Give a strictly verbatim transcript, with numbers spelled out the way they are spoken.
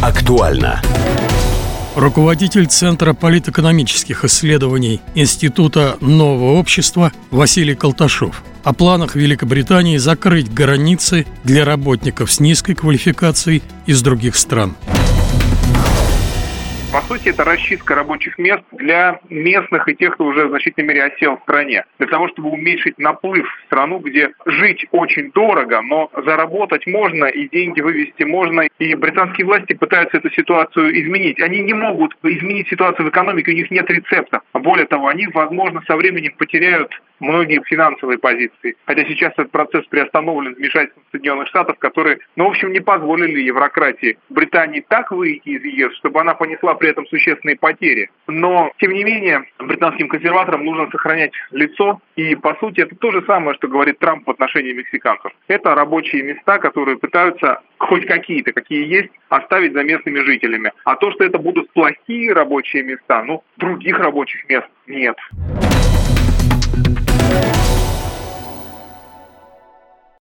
Актуально. Руководитель Центра политэкономических исследований Института нового общества Василий Колташов о планах Великобритании закрыть границы для работников с низкой квалификацией из других стран. По сути, это расчистка рабочих мест для местных и тех, кто уже в значительной мере осел в стране. Для того, чтобы уменьшить наплыв в страну, где жить очень дорого, но заработать можно и деньги вывести можно. И британские власти пытаются эту ситуацию изменить. Они не могут изменить ситуацию в экономике, у них нет рецепта. Более того, они, возможно, со временем потеряют многие финансовые позиции. Хотя сейчас этот процесс приостановлен вмешательством Соединенных Штатов, которые, ну, в общем, не позволили еврократии Британии так выйти из ЕС, чтобы она понесла при этом существенные потери. Но, тем не менее, британским консерваторам нужно сохранять лицо. И, по сути, это то же самое, что говорит Трамп в отношении мексиканцев. Это рабочие места, которые пытаются хоть какие-то, какие есть, оставить за местными жителями. А то, что это будут плохие рабочие места, ну, других рабочих мест нет.